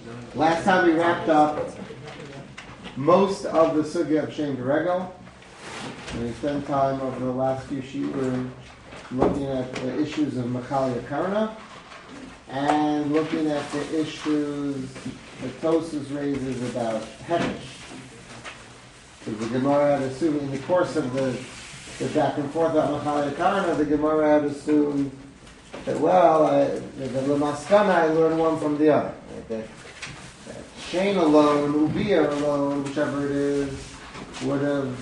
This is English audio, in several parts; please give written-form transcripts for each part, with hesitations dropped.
Last time we wrapped up most of the sugya of Shem Regel. And we spent time over the last few shiurim looking at the issues of Machalia Karna and looking at the issues that Tosfos raises about Hedesh. Because the Gemara had assumed in the course of the back and forth about Machalia Karna, the Gemara had assumed that, the Lamaskana, I learned one from the other. Right? That Shane alone, Ubiyah alone, whichever it is, would have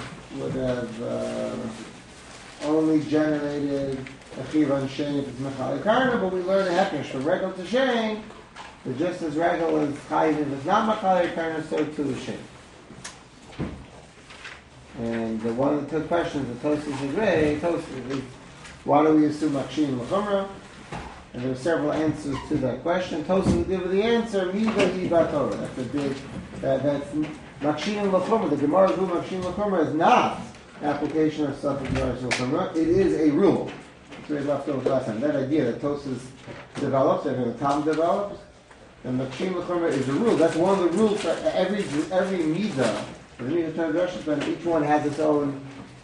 only generated a chiv on Shane if it's Machalia Karna, but we learn a hekesh for Regel to Shane, that just as Regel is chayiv if it's not Machalia Karna, so too is Shane. And one of the two questions that Tosfos has raised is, why do we assume Makshin L'chumra? And there are several answers to that question. Tosfos will give the answer, Mida Iba Torah. That's a big, that's Makshin L'chumra. The Gemara's rule Makshin L'chumra is not application of stuff in L'chumra. It is a rule. So we left over last time. That idea that Tosfos develops, and the Tam develops, and Makshin L'chumra is a rule. That's one of the rules for every Mida. The Mida transgression, each one has its own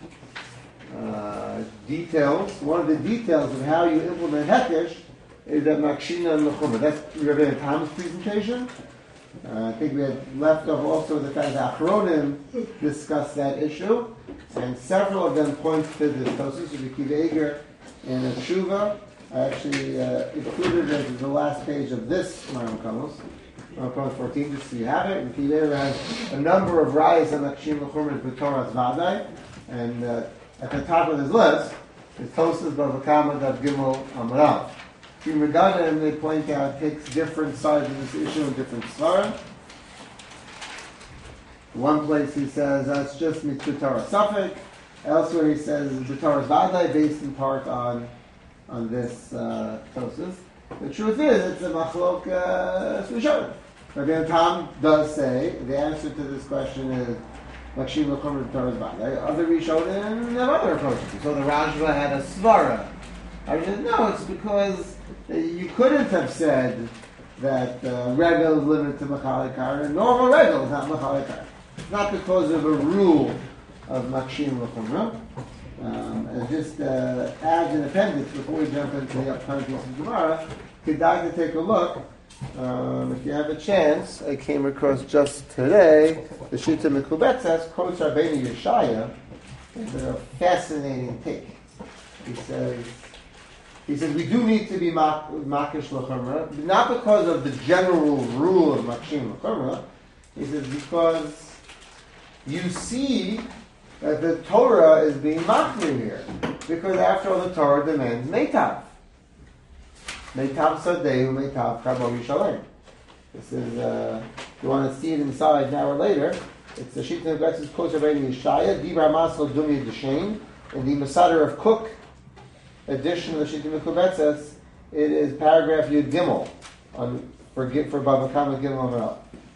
details. One of the details of how you implement Hekesh is that Makshina and L'chumra. That's Rabbi Tam's presentation. I think we had left off also the fact that Achronim discussed that issue, and several of them point to this Tosfos, Rabbi Akiva Eiger and a Tshuva. I actually included it as the last page of this Maram Kamos, 14, just so you have it. And Akiva Eiger has a number of rayas on Makshina L'chumra and B'Torah's Vadai, and at the top of his list is Tosfos Bava Kama Daf Gimel Amrav. In Regadim, they point out, takes different sides of this issue in different svarim. One place he says that's just Mitzvah Torah Safek. Elsewhere he says the Torah's Vadai, based in part on this Tosfos. The truth is, it's a machlok Rishonim. Rabbi Tam does say the answer to this question is Makshin L'chumra Torah's Vadai. Other Rishonim have other approaches. So the Rashba had a svara. I said, no, it's because you couldn't have said that Regel is limited to Machalia Karna. Normal Regel is not Machalia Karna. It's not because of a rule of Makshin L'chumra. And just as an appendix, before we jump into the upcoming piece of Gemara, Kedai to take a look. If you have a chance, I came across just today the Shita Mekubetzes quotes Rabbeinu Yeshaya. It's a fascinating take. He says we do need to be makish l'chumra, not because of the general rule of makshin l'chumra. He says because you see that the Torah is being makir here, because after all the Torah demands meitav. Meitav sadehu, meitav kabo yishalem. This is you want to see it inside now or later. It's the Shita Mekubetzes quotes Rabbeinu Yeshaya, Dibra Masel Dumi D'Shein, in the Masader of Cook edition of the Shita Mekubetzes, it is paragraph Yud Gimel for Bava Kama Gimel Amarav.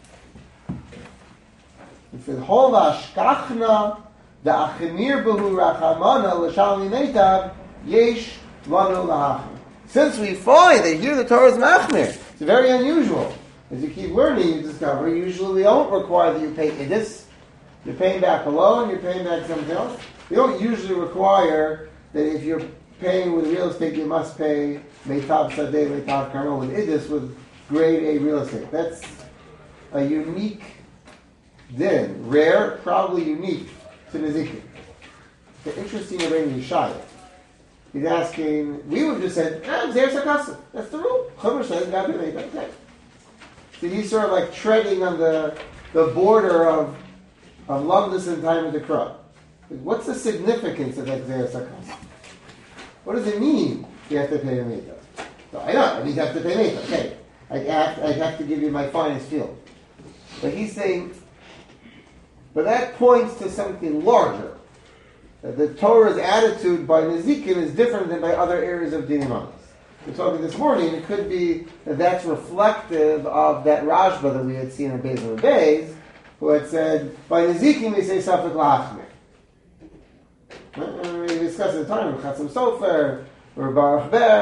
It says, Hol v'ashkachna da'achemir behu rachamana l'shalmi meitav yesh lanu lahachim. Since we find that here the Torah is machmir, it's very unusual. As you keep learning, you discover usually we don't require that you pay this. You're paying back a loan, you're paying back something else. We don't usually require that if you're paying with real estate, you must pay meitav sadeh, meitav karno, with idis, with grade A real estate. That's a unique din, rare, probably unique to Nezikin. The interesting Rabbeinu Yeshaya. He's asking, we would have just said, Zeh Sakasa. That's the rule. Chumash says, God be meitav. So he's sort of like treading on the border of loveless and time of the crowd. What's the significance of that Zeh Sakasa? What does it mean you have to pay a meitav? So I know, you have to pay meitav. Okay, I have to give you my finest field. But he's saying, but that points to something larger. That the Torah's attitude by Nezikin is different than by other areas of Dinim Anos. We're talking this morning, it could be that that's reflective of that Rashba that we had seen in Beis Beis, who had said, by Nezikin we say Safek L'Hachmir. We discussed at the time, Chatzim Sofer, or Baruch Ber,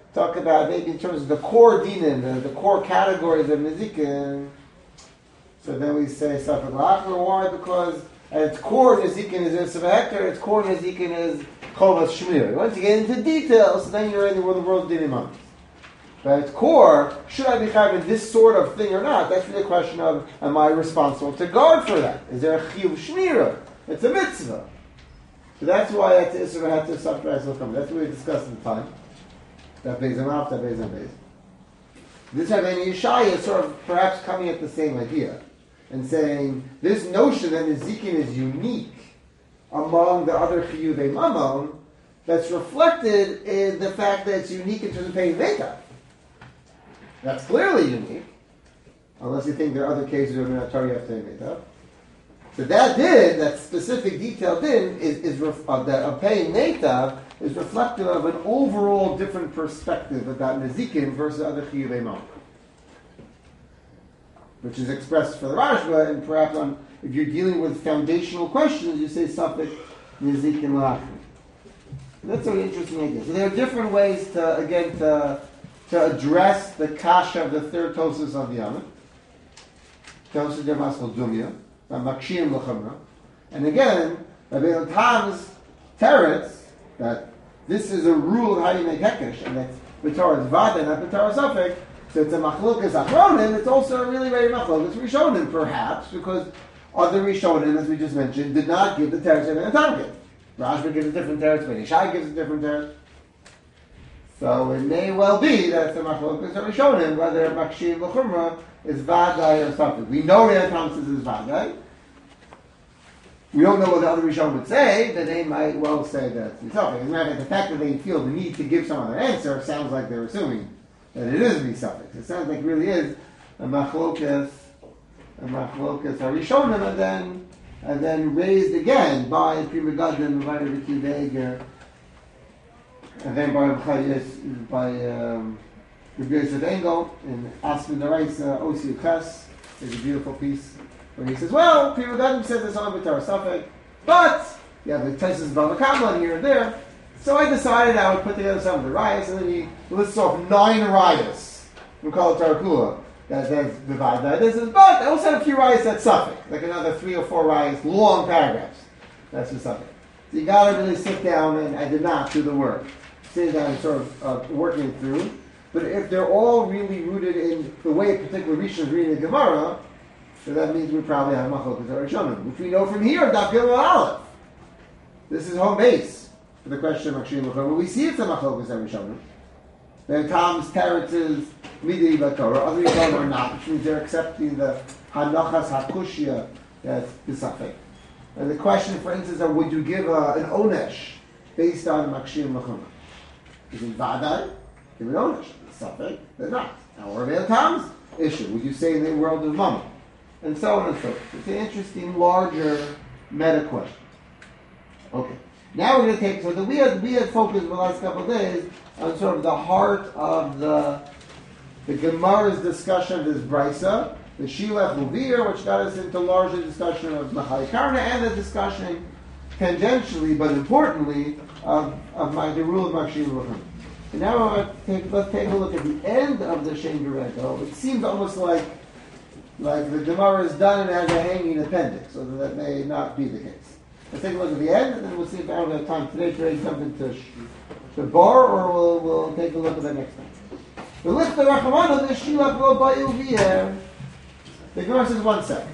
talk about maybe in terms of the core dinim, the core categories of Nezikin. So then we say Safek Lachmer. Why? Because at its core Nezikin is Isser Hektar, its core Nezikin is Chovas Shmir. Once you get into details, then you're in the world dinim on. But at its core, should I be having this sort of thing or not? That's really a question of, am I responsible to guard for that? Is there a Chiyuv Shmira? It's a mitzvah. So that's why that's Isser Hektar Safek Lachmer. That's what we discussed at the time. That Beis Amav, that Beis Amav. This Rabbeinu Yeshaya is sort of perhaps coming at the same idea and saying this notion that Nezikin is unique among the other Chiyuvei Mamon, that's reflected in the fact that it's unique in terms of paying Meta. That's clearly unique, unless you think there are other cases where you're not you have to pay Meta. So that specific detail din is that of paying Meta is reflective of an overall different perspective about Nezikin versus other Chiyuvei Mamon, which is expressed for the Rashba, and perhaps if you're dealing with foundational questions, you say Safek Nezikin Lachmer. That's a very interesting idea. So there are different ways to address the kasha of the third Tosus of the Yamah. Tosus de Maskal Dumya, Makshim L'Chamra. And again, Rabbeinu Tam's teretz, that this is a rule of how you make Hekesh, and that's B'Torah Vada, not B'Torah Safek. So it's a machlokas achronim. It's also a really very machlokas rishonim, perhaps, because other rishonim, as we just mentioned, did not give the teretz Rabbeinu Tam gave. Rashba gives a different teretz, Ben Ishai gives a different teretz. So it may well be that it's a machlokas rishonim, whether Makshim L'Chumra is Vadai or something. We know Rabbeinu Tam says is Vadai. We don't know what the other Rishon would say, but they might well say that it's something. As a matter of fact, the fact that they feel the need to give some other answer sounds like they're assuming that it is a suffix. It sounds like it really is a machlokas harishonim, and then raised again by Pri Megadim, by Riki Veger, and then by Rabbi Yosef Engel in Asmin Daraisa Osi Ches. There's a beautiful piece where he says, well, Pri Megadim says it's on B'Torah Safek, but you have the Tesis Bavakablan here and there. So I decided I would put together some of the riots, and then he lists off 9 riots from Kol Tarakula. That's Bivadai. This is, but I also had a few riots at Suffolk, like another 3 or 4 riots, long paragraphs. That's for Suffolk. So you got to really sit down, and I did not do the work. Sit down and sort of working it through. But if they're all really rooted in the way a particular Rishon is reading the Gemara, so that means we probably have Machlokas Harishonim, which we know from here, Daf Gimel Aleph. This is home base for the question of Makshim L'Chumra. We see it's a Machlokas Harishonim. Then Tom's teretz is Midei B'Torah. Other Rishonim are not, which means they're accepting the Hanachas HaKushya that's B'Safek. And the question, for instance, is would you give an Onesh based on Makshim L'Chumra? Is it Vadai? Give an Onesh. Safek, they're not. However, Tom's issue, would you say in the world of Mama? And so on and so forth. It's an interesting, larger meta question. Okay. Now we're going to take, so we had focused in the last couple of days on sort of the heart of the Gemara's discussion of this Brisa, the Shilach Uvir, which got us into larger discussion of Machai Karna, and the discussion tangentially, but importantly, of the rule of Makshim L'Chumra. And now let's take a look at the end of the Shem Gerego. It seems almost like the Gemara is done and has a hanging appendix, so that may not be the case. Let's take a look at the end, and then we'll see if I don't have time today to raise something to bar, or we'll take a look at that next time. The list of Rachamana, the Shilach Lo Ba'il V'yer. The Gemara says 1 second.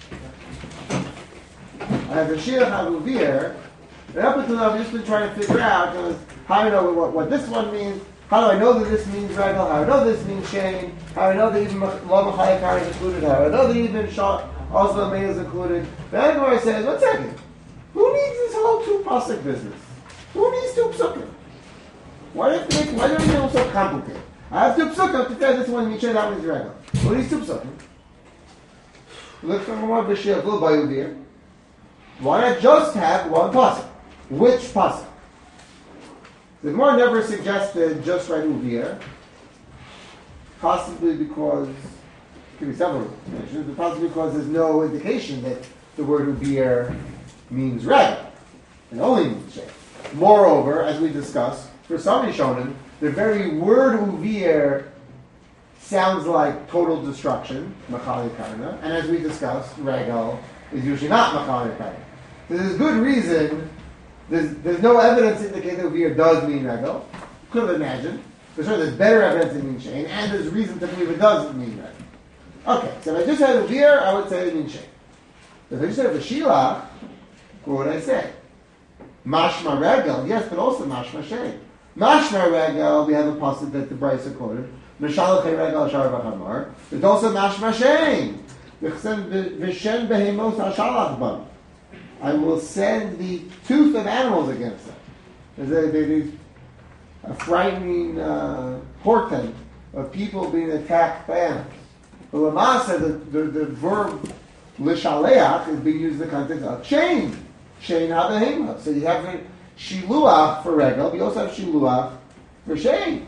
I have the Shilach V'yer, and up until now I've just been trying to figure out how I know what this one means, how do I know that this means Regal, how do I know this means Shane, how do I know that even Lo Machai Kar is included, how do I know that even Oslo May is included. Then the Gemara says, 1 second. Who needs this whole 2 pasuk business? Who needs 2 psukim? Why do you make it so complicated? I have 2 psukim to tell this one Mishnah, that one is Regal. Who needs 2 psukim? Look for more B'Shir Gul Bayudir. Why not just have 1 pasuk? Which pasuk? The Gemara never suggested just write Uvir, possibly because, it could be several explanations, but possibly because there's no indication that the word Uvir means red, and only means shade. Moreover, as we discussed, for some Rishonim, The very word uvir sounds like total destruction, machali karna, and as we discussed, regal is usually not machali karna. So there's good reason, there's no evidence to indicate that uvir does mean regal. Could have imagined. For sure there's better evidence it means shane, and there's reason to believe it doesn't mean regal. Okay, so if I just had uvir, I would say it means shane. If I just had v'shilach, what would I say? Mashma regal, yes, but also mashma shane. Mashma regal, we have a pasuk that the Brisa quoted. Mishalachei regal shar v'chamar. There's also mashma shane. V'shen behemos hashalach bam. I will send the tooth of animals against them. There's a frightening portent of people being attacked by animals. But Lamasa, the verb l'shaleach is being used in the context of shane. Shane habehema. So you have shiluach for regal, but you also have shiluach for shane.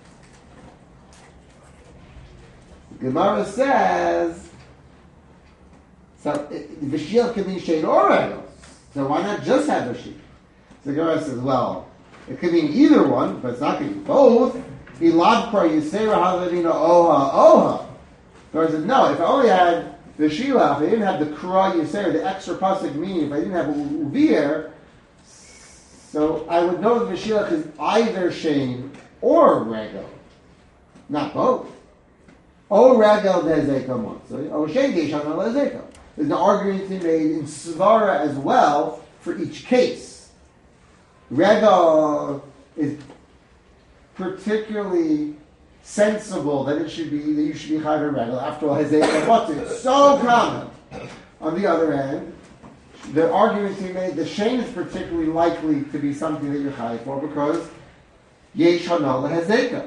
Gemara says, so v'shil can mean shane or regal. So why not just have v'shil? So Gemara says, well, it could mean either one, but it's not going to be both. Iladkar yisera halavina oha oha. Gemara says, no, if I only had the shila, if I didn't have the kra yisera, the extra pasuk meaning, if I didn't have uvir, so I would know that the shilach is either shane or regal, not both. O regal dezekamon. So o shane deishana lezekam. There's an argument to be made in svara as well for each case. Regal is particularly sensible that you should be chayv regal. After all, hezekam it's so common. On the other hand, the argument to be made, the shane is particularly likely to be something that you're chayv for because yesh hana lehezekam.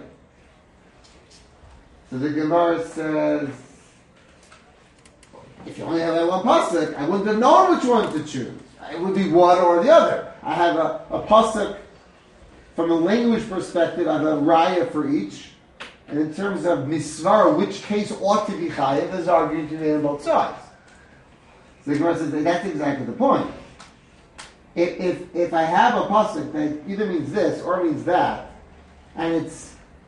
So the Gemara says, if you only have that one pasuk, I wouldn't have known which one to choose. It would be one or the other. I have a pasuk from a language perspective. I have a raya for each, and in terms of misvar, which case ought to be chayiv, there's argument to be on both sides. So the Gemara says that's exactly the point. If I have a pasuk that either means this or means that, and it's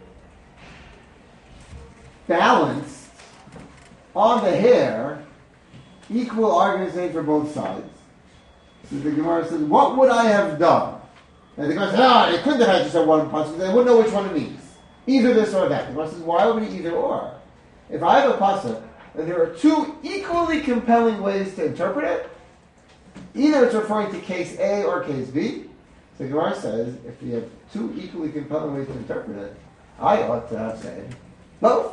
balanced on the hair, equal arguments made for both sides. So the Gemara says, what would I have done? And the Gemara says, no, it couldn't have had just a one pasuk. They wouldn't know which one it means. Either this or that. The Gemara says, why would it be either or? If I have a pasuk, and there are two equally compelling ways to interpret it, either it's referring to case A or case B. So the Gemara says, if we have two equally compelling ways to interpret it, I ought to have said both.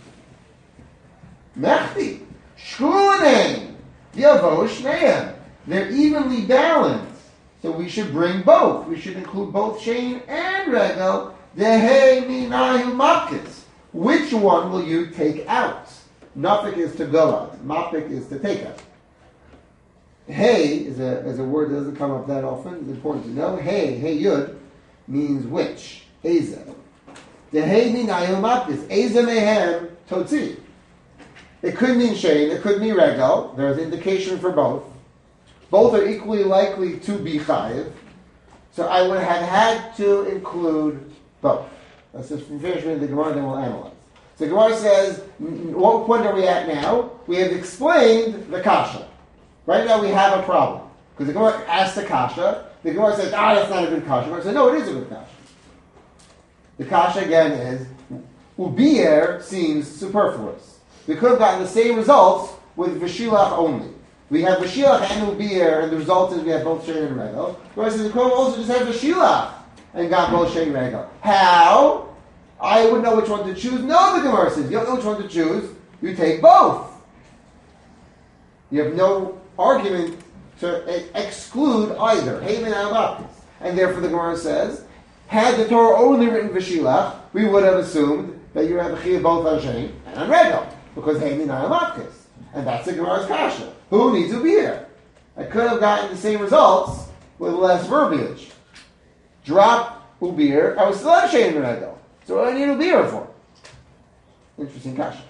Mechti, shkuanein, yavo shneim. They're evenly balanced, so we should bring both. We should include both shane and regal. Dehei minayu mapkis. Which one will you take out? Nafik is to go out. Mapik is to take out. Hey is a word that doesn't come up that often. It's important to know. Hey yud means which. Eza. Dehei minayu mapkis. Eza mehem totzi. It could mean shane, it could mean regal. There's indication for both. Both are equally likely to be chayiv. So I would have had to include both. Let's just finish with the Gemara, then we'll analyze. So the Gemara says, what point are we at now? We have explained the kasha. Right now we have a problem. Because the Gemara asked the kasha. The Gemara says, that's not a good kasha. The Gemara says, no, it is a good kasha. The kasha again is, ubir seems superfluous. We could have gotten the same results with v'shilach only. We have v'shilach and ubir, and the result is we have both shane and regal. Whereas we could also just have v'shilach and got both shane and regal. How? I would know which one to choose. No, the Gemara says, you don't know which one to choose. You take both. You have no argument to exclude either. Haven and Baptist. And therefore the Gemara says, had the Torah only written v'shilach, we would have assumed that you have a chiyuv both on shane and on regal. Because Hamin Ayamatkis. And that's the Gemara's kasha. Who needs ubir? I could have gotten the same results with less verbiage. Drop ubir, I would still have shane and regal. So what do I need ubir for? Interesting kasha.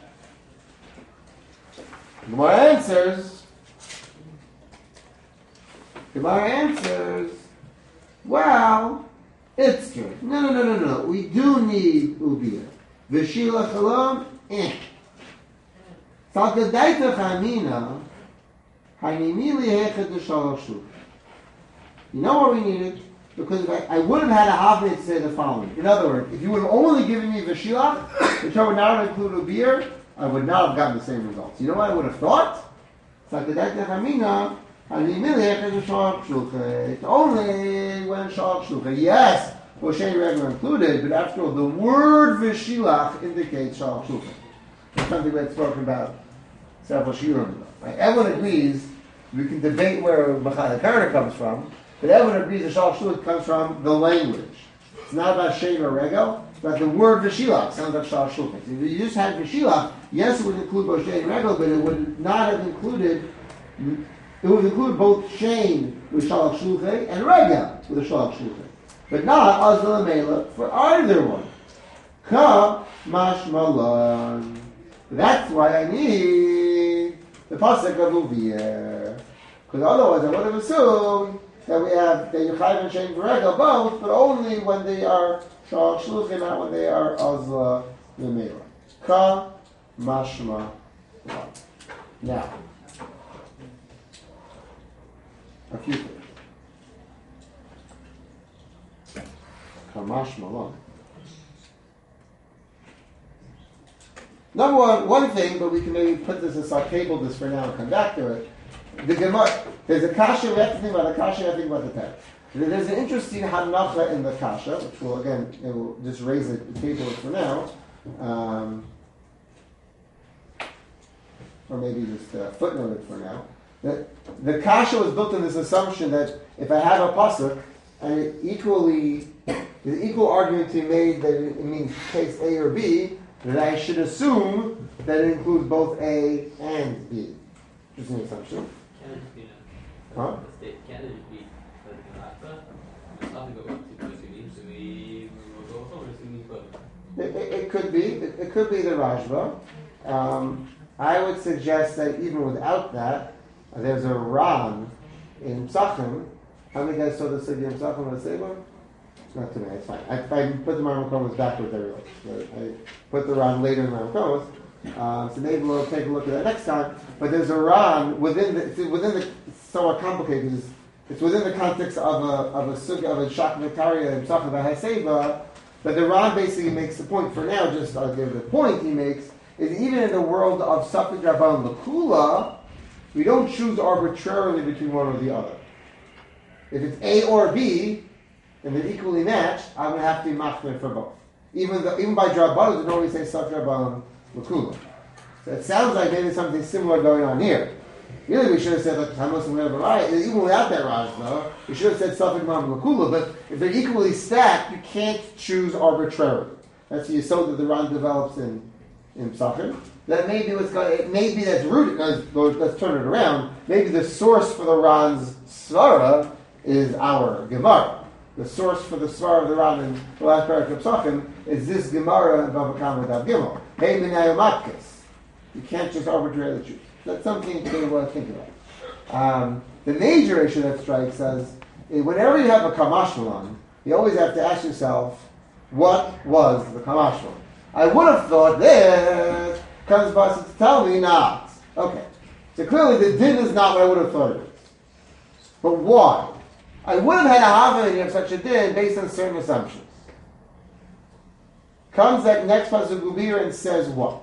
Gemara answers, well, It's good. No. We do need ubiyah. V'shilach alone, Salkadaita chamina, hanimili hechad l'shalosh shluchim. You know what we needed? Because I would have had a havne to say the following. In other words, if you would have only given me v'shilach, which I would not have included ubiyah, I would not have gotten the same results. You know what I would have thought? Salkadaita chamina, hanimili hechad l'shalosh shluchim. It's only when shalosh shluchim. Yes. Moshe regular included, but after all, the word v'shilach indicates shalosh shluchim. It's something we had spoken about several shiurim ago. Right? Everyone agrees, we can debate where Machal Karna comes from, but everyone agrees that shalosh shluchim comes from the language. It's not about shein or regel, it's about the word v'shilach. Sounds like shalosh shluchim. If you just had v'shilach, yes, it would include both shein and regel, but it would not have included. It would include both shein with shalosh shluchim and regel with a shalosh shluchim. But not Azal Mela for either one. Ka mashmalan. That's why I need the pasuk of Uviyah. Because otherwise I would have assumed that we have the Yechayv and Shein V'Regel both, but only when they are Shalosh Shluchim, not when they are Azal Mela. Ka mashmalan. Now, a few things. Kamash Malon. Number one thing, but we can maybe put this aside, table this for now and come back to it. The Gemara, there's a kasha, we have to think about the kasha, we have to think about the text. There's an interesting hanacha in the kasha, which will, again, it will just raise the table for now. Or maybe just footnote it for now. The kasha was built on this assumption that if I have a pasuk, and there's equal argument to be made that it means case A or B, that I should assume that it includes both A and B. Just an assumption. Can it be Huh? Can it be it's not to go back to Sumi, so we will go over Sumi further. It could be. It could be the Rajba. I would suggest that even without that, there's a Ran in Psachim. How many guys saw the Sugya in Psachim on the Seba? Not too many, it's fine. I put the Maram Komos backwards everywhere. So I put the Ran later in Maram Komos. So maybe we'll take a look at that next time. But there's a Ran within the it's somewhat complicated because it's within the context of a Sugya, of a Shak V'Tarya and Psachim V'Haseba. But the Ran basically makes the point for now, just I'll give the point he makes, is even in the world of Safed Rabban L'Kula, we don't choose arbitrarily between one or the other. If it's A or B, and they're equally matched, I'm going to have to be machmir for both. Even by Drabbanan, they normally say Saf Rabban L'Kula. So it sounds like maybe something similar going on here. Really, we should have said like Tanos and Rabbi. Even without that Rajna, we should have said Saf Rabban L'Kula. But if they're equally stacked, you can't choose arbitrarily. That's the yesod that the Ran develops in Psachim. That may be what's going. It may be that's rooted. Let's turn it around. Maybe the source for the Ran's svara is our Gemara. The source for the Svar of the Ran in the last paragraph of Psachim is this Gemara in Bava Kama Dav Gimel. Hey Minayomatkis. You can't just arbitrarily choose. That's something to think about. The major issue that strikes us is whenever you have a Kamashmalan, you always have to ask yourself, what was the Kamashmalan? I would have thought this comes by to tell me not. Okay. So clearly the din is not what I would have thought it is. But why? I would have had a having of such a din based on certain assumptions. Comes that next pasuk Gubir and says what?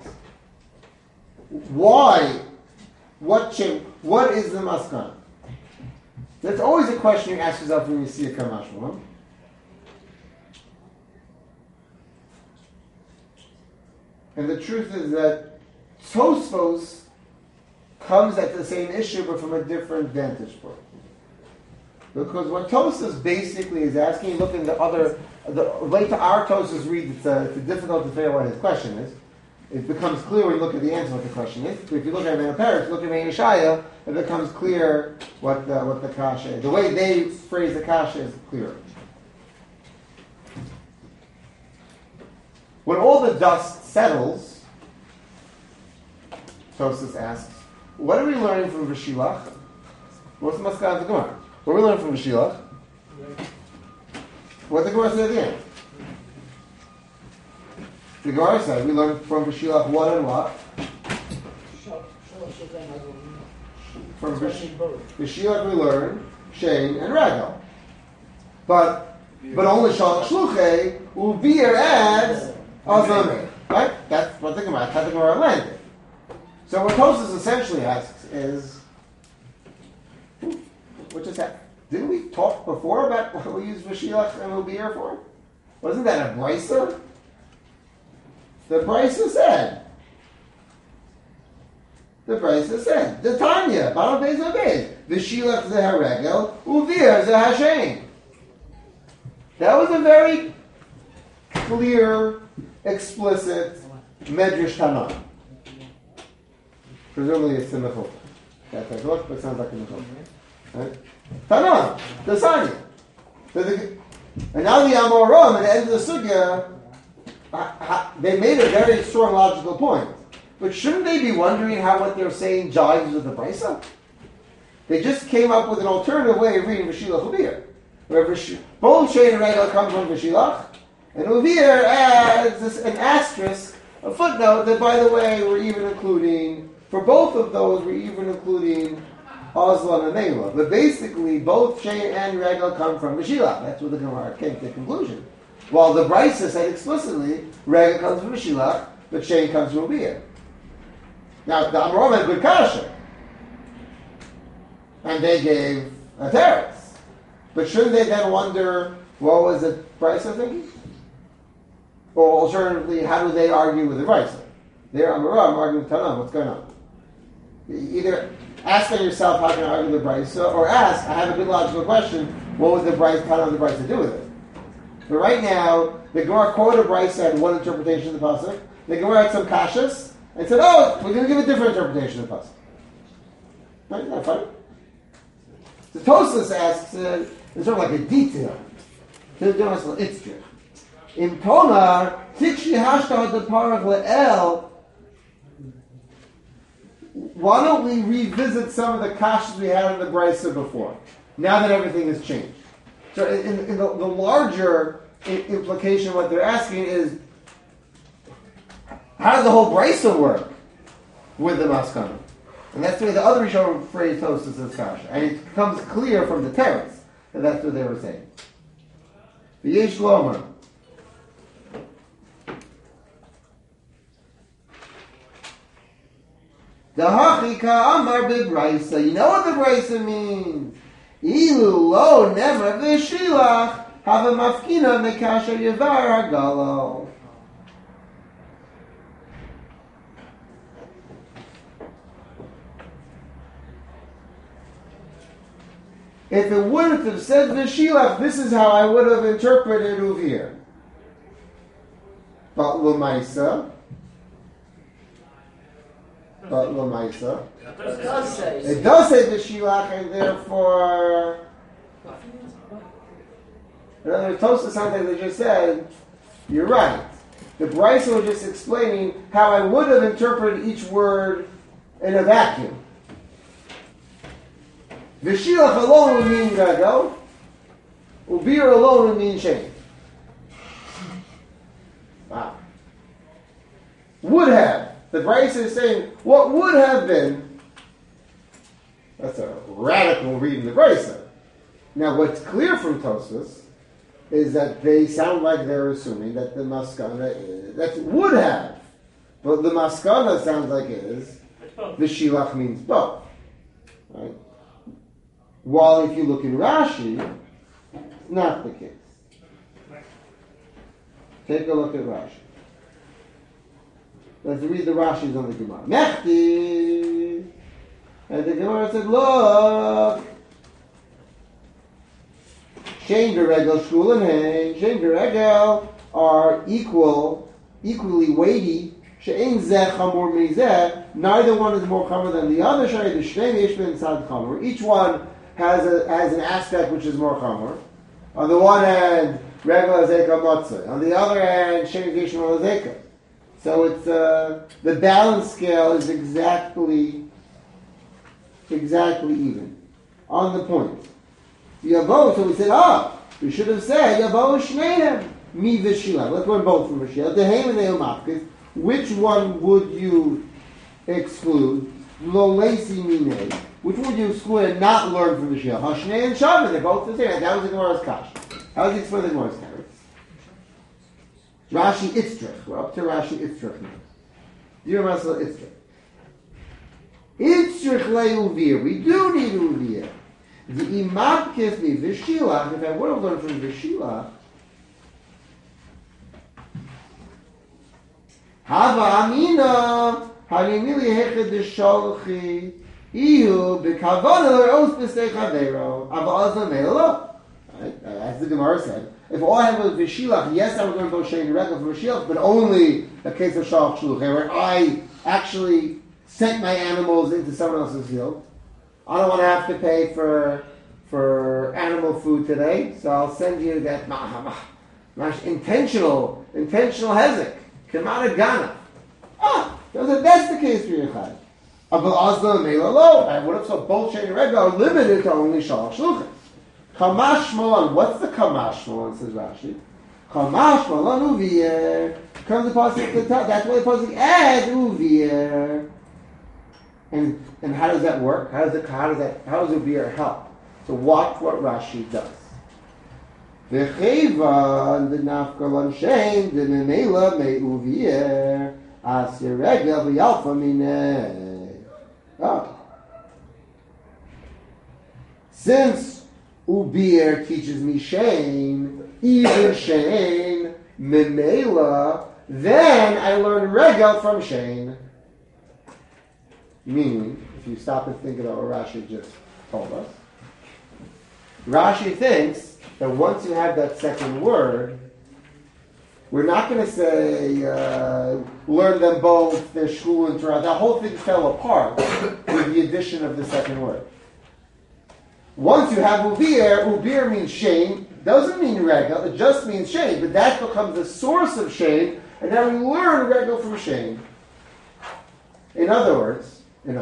Why? What is the maskan? That's always a question you ask yourself when you see a kamashmalan. And the truth is that Tosfos comes at the same issue but from a different vantage point. Because what Tosfos basically is asking, look in the way to our Tosfos read, it's difficult to figure out what his question is. It becomes clear when you look at the answer what the question is. But if you look at Rebbeinu Peretz, look at Rebbeinu Yeshaya, it becomes clear what the kasha is. The way they phrase the kasha is clearer. When all the dust settles, Tosfos asks, what are we learning from V'shilach? What's the maskana of the Gemara? What are we learning from V'shilach? What the Gemara said at the end? The Gemara said we learned from B'shilach what and what? From B'shilach we learned Shein and Regal. But only Shalach Shluchei Uvir adds Azameh. Right? That's what the Gemara landed. So what Tosfos essentially asks is, what just happened? Didn't we talk before about what we use Vashilach and Ubir for? Wasn't that a brisa? The brisa said. The Tanya, Baal Beis Beis, Vashilach zeharegel, Ubir zehashem. That was a very clear, explicit Medrash Tanakh. Presumably it's in the Chukah. That's a look, but it sounds like in the Chukah. Right? Tanakh, the Sanya. And now the Amoram, at the end of the Sugya, they made a very strong logical point. But shouldn't they be wondering how what they're saying jives with the Brisa? They just came up with an alternative way of reading Vashilach Ubir. Where both Shein and Regal come from Vashilach, and Ubir adds an asterisk, a footnote that, by the way, we're even including, for both of those, we're even including Oslan and Mela. But basically, both Shein and Regal come from Vashilach. That's what the Gemara came to the conclusion. While the Brisa said explicitly, Regal comes from Vashilach, but Shein comes from Ubir. Now, the Amoram had good kasha, and they gave a teretz. But shouldn't they then wonder, what was the Brisa thinking? Or alternatively, how do they argue with the Brisa? They're Amoram arguing with Tanam. What's going on? Either ask them yourself, how can I argue the Brisa, or ask, I have a good logical question, what would the Brisa, Tanam the Brisa do with it? But right now, the Gemara quoted Brisa had one interpretation of the pasuk. The Gemara had some kashas and said, "Oh, we're going to give a different interpretation of the pasuk." Right? Isn't that funny? So Tosfos asks, it's sort of like a detail. In Tomar, Tikshi Hashtar the Parach Le'el. Why don't we revisit some of the kashas we had in the Brisa before? Now that everything has changed. So in the larger implication, what they're asking is, how does the whole Brisa work with the Maskana? And that's the way the other Rishonim phrase Tosfos as kasha. And it becomes clear from the teretz that that's what they were saying. V'yesh Lomar. Dahachi ka'amar b'Brisa. You know what the Brisa means? Ilu lo never v'shilach have a mafkina mekasha yevar hagalo. If it wouldn't have said v'shilach, this is how I would have interpreted Uvir. But l'maisa. It does say v'shilach, and therefore, in other words, Tosfos sounds like they just said, you're right. The Brisa was just explaining how I would have interpreted each word in a vacuum. V'shilach alone would mean Regal. Ubir alone would mean Shein. Wow. Would have. The Brisa is saying what would have been. That's a radical reading the Brisa. Now, what's clear from Tosfos is that they sound like they're assuming that the Maskana is, that would have, but the Maskana sounds like it is. V'shilach means both. Right? While if you look in Rashi, it's not the case. Take a look at Rashi. Let's read the Rashis on the Gemara. Mechti! And the Gemara said, look! Shein v'Regel shul and hein. Shein v'Regel are equally weighty. She'ein zeh chamor mizeh. Neither one is more chamor than the other. Shei the shneim yesh ben tzad chamor. Each one has an aspect which is more chamor. On the one hand, Regel azeka matzah. On the other hand, Shein gishmol azeka. So it's the balance scale is exactly even on the point. So we said, We should have said, Yavo Shneinem, Mi Vishila. Let's learn both from Vishila. Dehem and Eomapkis. Which one would you exclude? Lo Lesi Mine. Which one would you exclude and not learn from Vishila? Hashnei and Shavin, they're both the same. That was the Gemara's Kash. How does he explain the Gemara's Kash? Rashi Itzrich. We're up to Rashi Itzrich now. Do you remember Itzrich? Itzrich le'uvir. We do need uvir. The imabkis me v'shila. If I would have learned from v'shila, hava amina hanimili hechad d'sholchi ihu b'kavana l'ros b'stei chavero ava azna me'elo. As the Gemara said, if all I had was v'shilach, yes, I would learn both shein and regal from v'shilach, but only a case of shalach shluch, where I actually sent my animals into someone else's field. I don't want to have to pay for animal food today, so I'll send you that intentional hezek, kemana gana. That's the case for Yechad. I would have said both shein and regal are limited to only shalach shluchim. Kamashmon, what's the kamashmon? Says Rashi. Kamashmon uvir. Comes the pasuk to tell. That's why the pasuk adds uvir. And how does that work? How does uvir help? So watch what Rashi does. V'cheva the nafkalon shein the memela me uvir asir regel v'yalfa mineh. Since Ubir teaches me Shane, even Shane, Memela, then I learn Regel from Shane. Meaning, if you stop and think about what Rashi just told us, Rashi thinks that once you have that second word, we're not going to say, learn them both, their shul and Torah. That whole thing fell apart with the addition of the second word. Once you have ubir means shame, doesn't mean regel, it just means shame, but that becomes the source of shame, and now we learn regel from shame. In other words,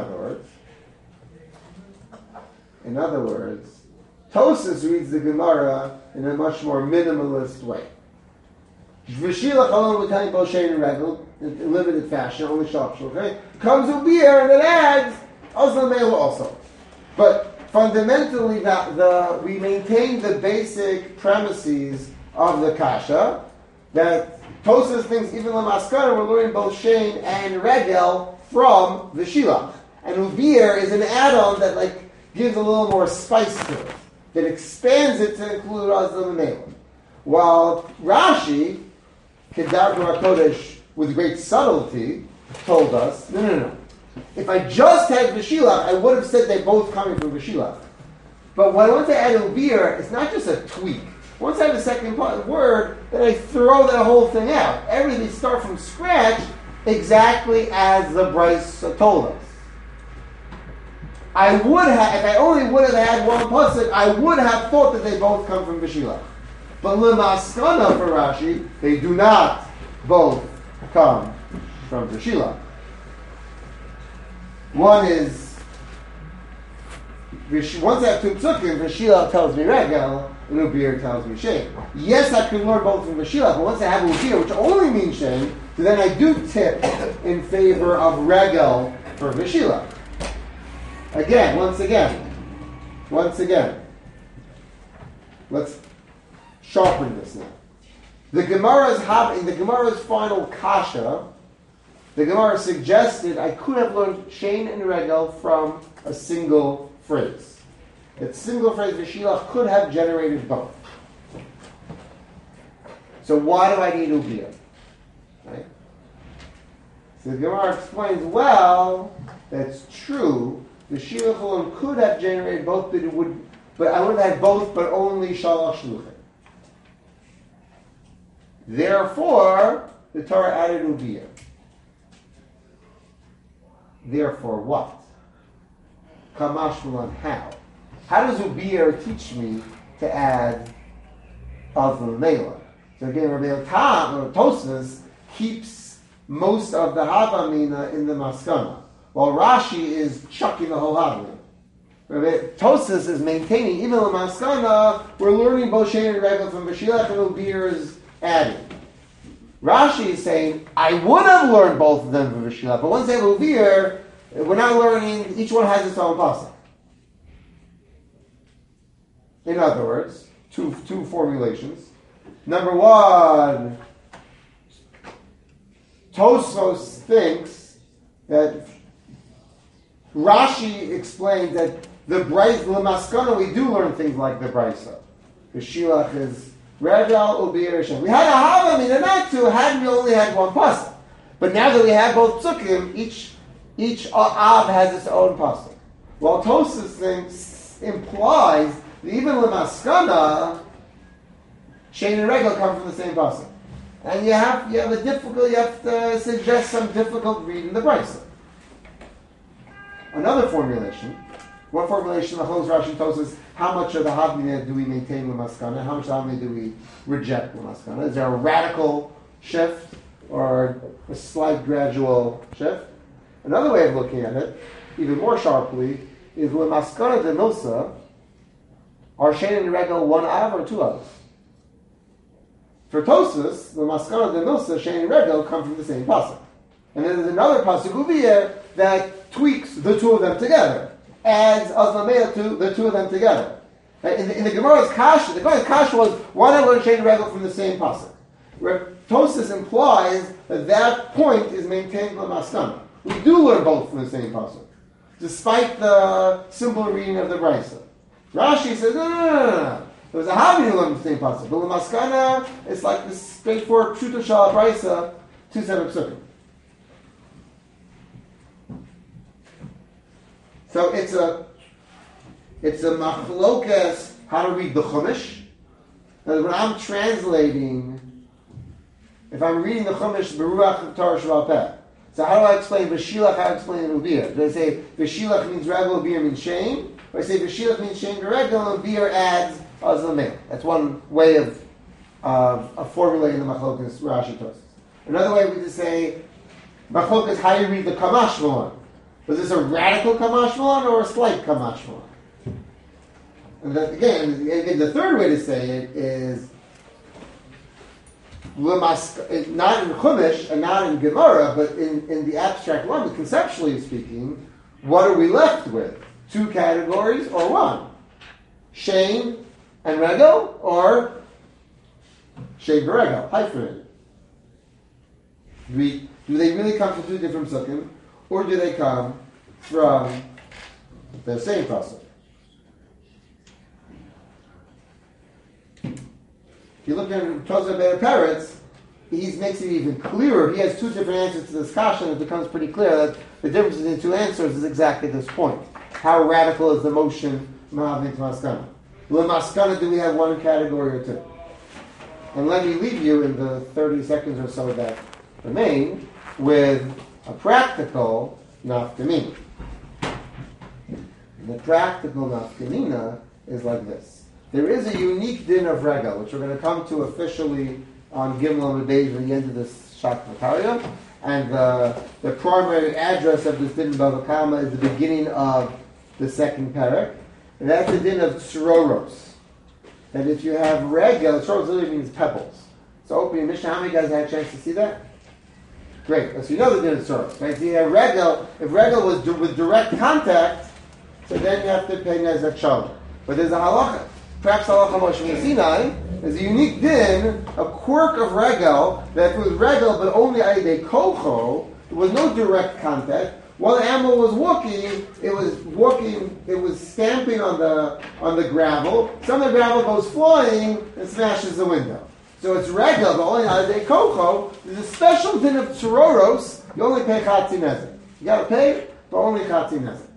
Tosas reads the Gemara in a much more minimalist way. V'shilach alone l'tayim bo shein and regel, in limited fashion, only shalach shulchan. Comes ubir and it adds Oslam Mela also. But fundamentally, we maintain the basic premises of the kasha, that Tosas thinks even Lamaskara we're learning both Shein and Regel from the Shilach. And Uvir is an add-on that gives a little more spice to it, that expands it to include Azlam and Melim. While Rashi, Kedar HaKodesh, with great subtlety, told us, no. If I just had V'shilach, I would have said they're both coming from V'shilach. But when I want to add Ubir, it's not just a tweak. Once I have the second word, then I throw that whole thing out. Everything starts from scratch, exactly as the Bryce told us. I would have, if I only would have had one pasuk, I would have thought that they both come from V'shilach. But L'maskana for Rashi, they do not both come from V'shilach. One is, once I have two psukim, V'shilach tells me Regel, and Ubir tells me Shein. Yes, I can learn both from V'shilach, but once I have Ubir, which only means Shein, so then I do tip in favor of Regel for V'shilach. Once again. Let's sharpen this now. The Gemara's final kasha, the Gemara suggested I could have learned Shein and Regel from a single phrase. That single phrase, V'shilach, could have generated both. So why do I need Ubir? Right? So the Gemara explains, well, that's true. V'shilach alone could have generated both, but I would have had both, but only Shalach Shluchim. Therefore, the Torah added Ubir. Therefore, what? Kamashmalan, how? How does Ubir teach me to add Azal Mela? So again, Rabbi Tosfos keeps most of the Havamina in the Maskana, while Rashi is chucking the whole Havamina. Tosas is maintaining, even Lamaskana, we're learning both Shein and Regel from Vashilach and Ubir's adding. Rashi is saying, I would have learned both of them from Vashilach, but once they have Ubir, we're not learning, each one has its own pasuk. In other words, two formulations. Number one, Tosfos thinks that Rashi explains that the Lamaskana, we do learn things like the Brisa. The Shilach is Regel, Ubir, Shem. We had a Hava Minanatu had we only had one pasuk. But now that we have both psukim, each Av has its own pasuk. While Tosfos thinks implies that even Lamaskana, Shein and Regel come from the same pasuk. And you have to suggest some difficult reading the Brisa. Another formulation, one formulation of Machlokes Rashi Tosfos is how much of the Havmina do we maintain Lamaskana, how much Havmina do we reject Lamaskana? Is there a radical shift or a slight gradual shift? Another way of looking at it, even more sharply, is Lamaskana de Nosa, are Shein and Regel one Av or two Avs? For Tosfos, Lamaskana de Nosa, Shein and Regel come from the same pasuk. And then there's another pasuk Ubiyah that tweaks the two of them together, adds Azlamea to the two of them together. In the Gemara's Kasha, the Gemara's Kasha was, why not learn Shein and Regel from the same pasuk? Where Tosfos implies that point is maintained by Lamaskana. We do learn both from the same pasuk, despite the simple reading of the Brisa. Rashi says, no. There was a Havmina who learned the same pasuk. But Lamaskana, it's like this straightforward Pshuto Shal Brisa, 2 separate psukim. So it's a machlokas how to read the Chumash. When I'm translating, if I'm reading the Chumash, Beruach Torah Sheba'al Peh. So how do I explain Vashilach? How do I explain Ubir? Do I say Vashilach means Regel, Ubir means Shein? Or I say Vashilach means Shein to Regel, and Ubir adds Azlameh. That's one way of formulating the machlokas Rashi Tosfos. Another way we just say machlokas how you read the Kamash Malon. Was this a radical Kamash Malon or a slight Kamash Malon? And then, again, the third way to say it is not in Chumash and not in Gemara, but in the abstract language, conceptually speaking, what are we left with? Two categories or one? Shein and Regel or Shein and Regel, hyphenated. Do they really come from two different psukim, or do they come from the same pasuk? If you look at Tosfos Be'er Peretz, he makes it even clearer. He has two different answers to this kasha, and it becomes pretty clear that the difference between the two answers is exactly this point. How radical is the motion from Havmina to Maskana? Lamaskana, do we have one category or two? And let me leave you in the 30 seconds or so that remain with a practical nafkamina. The practical nafkamina is like this. There is a unique din of Regel, which we're going to come to officially on Gimel and Beis at the end of this Shakmataria. And the primary address of this din in Bava Kama is the beginning of the second parak. And that's the din of Tsuroros. That if you have Regel, Tsuroros literally means pebbles. So opening Mishnah, how many guys had a chance to see that? Great. So you know the din of Tsuroros. Right? So you have Regel. If Regel was with direct contact, so then you have to pay Nezek Shalom. But there's a halacha. Perhaps halacha Moshe Sinai. There's a unique din, a quirk of Regel, that if it was Regel but only Aidei Kocho, there was no direct contact. While the animal was walking, it was stamping on the gravel. Some of the gravel goes flying and smashes the window. So it's Regel, but only Aidei Kocho. There's a special din of Tsuroros, you only pay Chatzi Nezek. You gotta pay, but only Chatzi Nezek.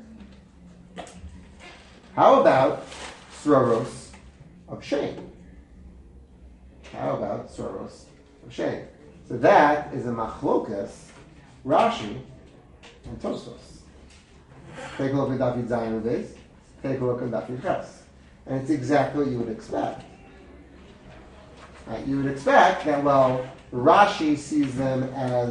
How about Tsuroros of Shein? How about Tsuroros of Shein? So that is a machlokas, Rashi, and Tosfos. Take a look at Daf Zayin Ubeis. Take a look at Daf Ches. And it's exactly what you would expect. Right? You would expect that, well, Rashi sees them as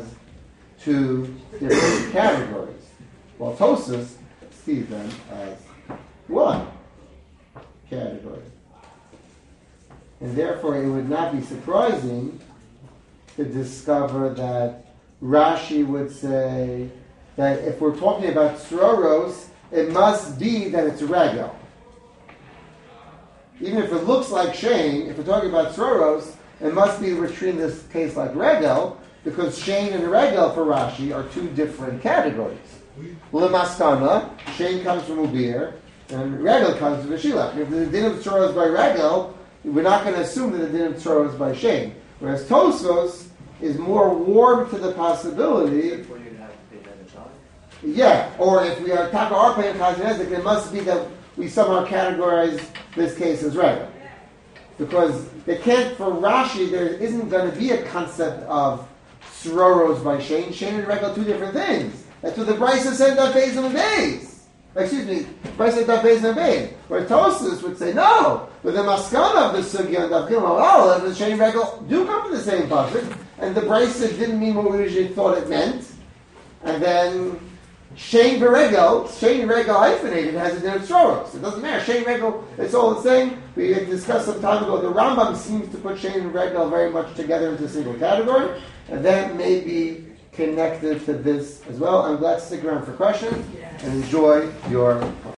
two different categories, while Tosfos sees them as one category. And therefore it would not be surprising to discover that Rashi would say that if we're talking about sroros, it must be that it's regel. Even if it looks like Shane, if we're talking about sroros, it must be we're treating this case like regel, because Shane and regel for Rashi are two different categories. Lemaskana, Shane comes from Ubir, and regel comes from Vashilach. If the din of sroros by regel, we're not going to assume that the din of sroros by Shane. Whereas Tosfos is more warm to the possibility. Yeah, or if we are Taka Arpa and Chazanezek, it must be that we somehow categorize this case as regular. Because they can't, for Rashi, there isn't going to be a concept of sroros by Shane. Shane and regular are two different things. That's what the Brisa said that Beis and Beis. Excuse me, Brisa said that Beis and Beis. Where Tosfos would say no, but the maskana of the sugya and Davkim Al the Shane and regular do come from the same pasuk, and the Brisa didn't mean what we usually thought it meant, and then Shane Regel hyphenated has a din of sroros. It doesn't matter. Shane Regel, it's all the same. We had discussed some time ago. The Rambam seems to put Shane and Regel very much together into a single category, and that may be connected to this as well. I'm glad to stick around for questions and enjoy your